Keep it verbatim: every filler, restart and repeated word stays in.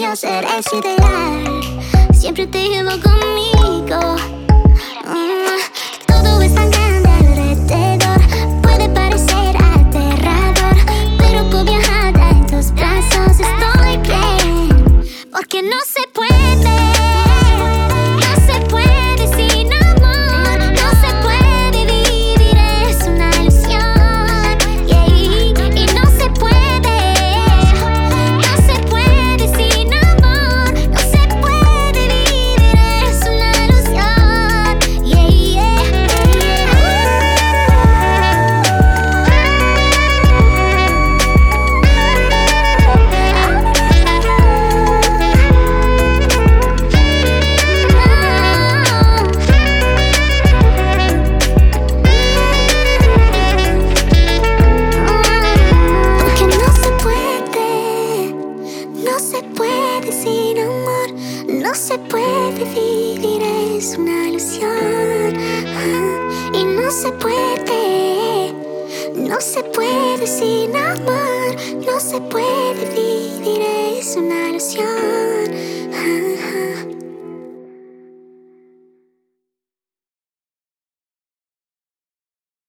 yo seré su ideal. Siempre te llevo conmigo. Mm, todo es tan grande alrededor, puede parecer aterrador, pero cobijada en tus brazos estoy bien, porque no se puede. Sin amor no se puede vivir, es una ilusión. Y no se puede, no se puede sin amor, no se puede vivir, es una ilusión.